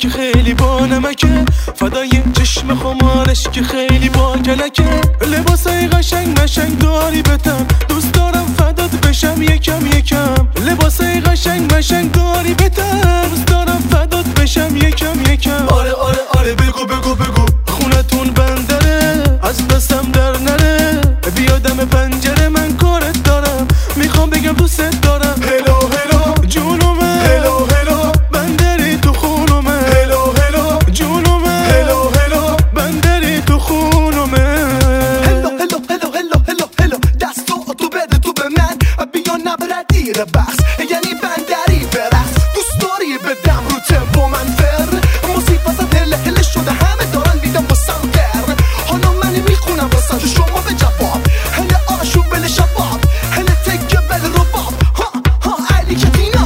که خیلی با نمکه، فدای چشم خمارش که خیلی با کلکه. لباسای قشنگ مشنگ داری بتم، دوست دارم فدات بشم یکم یکم. لباسای قشنگ مشنگ داری بتم، دوست دارم فدات بشم یکم یکم. آره آره آره بگو بگو بگو، خونتون بندره از دستم در نره. بیادم پنجره من کارت دارم، میخوام بگم دوست دارم. هلو هلو جونومه، هلو هلو بندری تو خونومه. هلو هلو جونومه، هلو هلو بندری تو خونومه. هلو هلو هلو هلو هلو هلو دستو تو بده تو به من، بیا نبره دیر بحث یعنی بندری برقص. دوست داری بدم رو تمپو من فر، موسیقی واسه هله هله شده همه دارن میدم واسم در. حالا من میخونم واسه شما به جواب، هله آشوب بله شباب، هله تکه بله رباب. ها ها علی کتینا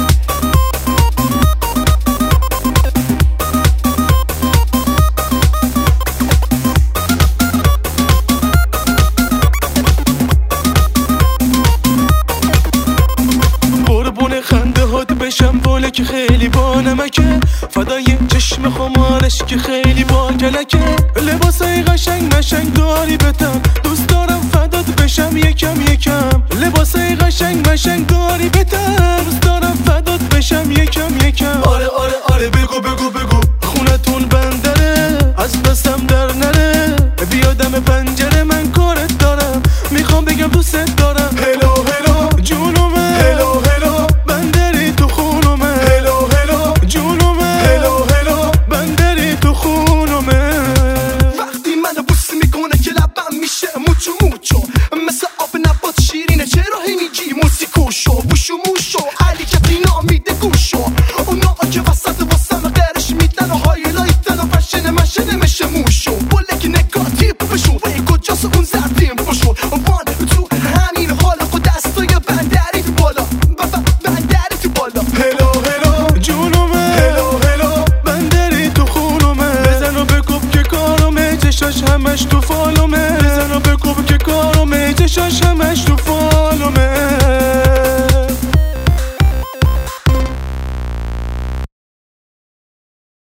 قربون خنده هات بشم واله که خیلی با نمکه، فدای چشم خمارش که خیلی با کلکه. لباسای قشنگ مشنگ داری بتم، دوست دارم فدات بشم یکم یکم. لباسای قشنگ مشنگ داری بتم، دوست دارم فدات بشم یکم یکم. آره آره آره بگو بگو بگو، خونتون بندره از دستم در نره. بیادم پنجره من کارت دارم، میخوام بگم دوست دارم. هلو هلو جونومه، هلو هلو بندری تو خونومه. هلو هلو جونومه، هلو هلو بندری تو خونومه. وقتی منو بوس میکنه که لبم میشه موچو موچو، مثل آب نبات شیرینه چرا هی میگی موسیقوشو بوشو موشو.